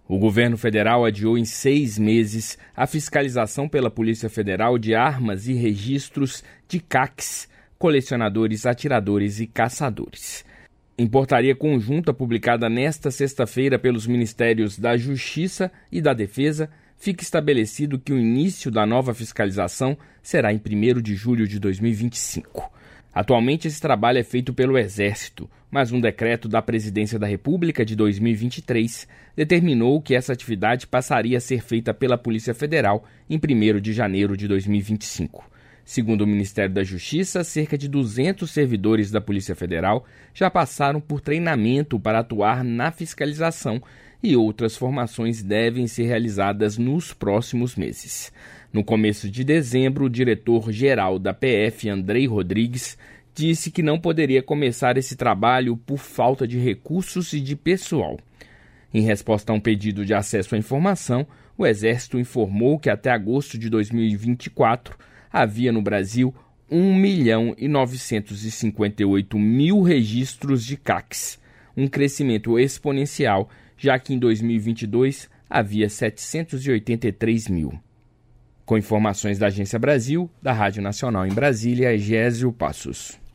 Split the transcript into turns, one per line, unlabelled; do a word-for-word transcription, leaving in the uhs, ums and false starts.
O governo federal adiou em seis meses a fiscalização pela Polícia Federal de armas e registros de C A Cs, colecionadores, atiradores e caçadores. Em portaria conjunta publicada nesta sexta-feira pelos Ministérios da Justiça e da Defesa, fica estabelecido que o início da nova fiscalização será em primeiro de julho de dois mil e vinte e cinco. Atualmente, esse trabalho é feito pelo Exército, mas um decreto da Presidência da República de dois mil e vinte e três determinou que essa atividade passaria a ser feita pela Polícia Federal em primeiro de janeiro de dois mil e vinte e cinco. Segundo o Ministério da Justiça, cerca de duzentos servidores da Polícia Federal já passaram por treinamento para atuar na fiscalização e outras formações devem ser realizadas nos próximos meses. No começo de dezembro, o diretor-geral da P F, Andrei Rodrigues, disse que não poderia começar esse trabalho por falta de recursos e de pessoal. Em resposta a um pedido de acesso à informação, o Exército informou que até agosto de dois mil e vinte e quatro havia no Brasil um milhão e novecentos e cinquenta e oito mil registros de C A Cs, um crescimento exponencial, já que em dois mil e vinte e dois havia setecentos e oitenta e três mil. Com informações da Agência Brasil, da Rádio Nacional em Brasília, Egésio Passos.